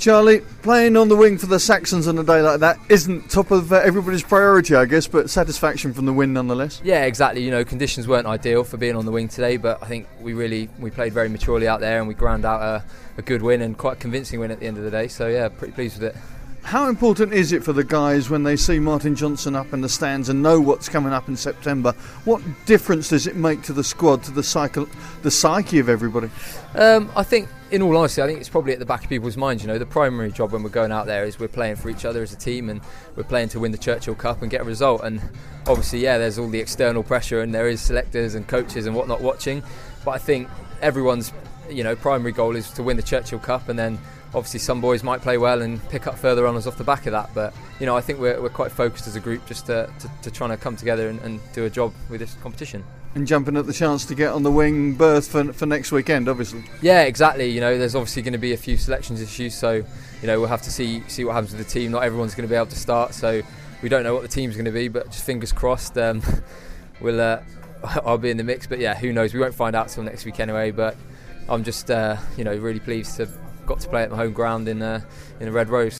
Charlie, playing on the wing for the Saxons on a day like that isn't top of everybody's priority, I guess, but satisfaction from the win nonetheless. Yeah, exactly. You know, conditions weren't ideal for being on the wing today, but I think we played very maturely out there and we ground out a good win and quite a convincing win at the end of the day. So yeah, pretty pleased with it. How important is it for the guys when they see Martin Johnson up in the stands and know what's coming up in September? What difference does it make to the squad, to the psyche of everybody? I think, in all honesty, I think it's probably at the back of people's minds. You know, the primary job when we're going out there is we're playing for each other as a team and we're playing to win the Churchill Cup and get a result. And obviously, yeah, there's all the external pressure and there is selectors and coaches and whatnot watching. But I think everyone's, primary goal is to win the Churchill Cup, and then obviously some boys might play well and pick up further honours off the back of that. But, I think we're quite focused as a group just to trying to come together and do a job with this competition. And jumping at the chance to get on the wing berth for next weekend, obviously. Yeah, exactly. There's obviously going to be a few selections issues, so we'll have to see what happens with the team. Not everyone's going to be able to start, so we don't know what the team's going to be, but just fingers crossed. I'll be in the mix, but yeah, who knows? We won't find out till next week anyway. But I'm just really pleased to have got to play at my home ground in the Red Rose.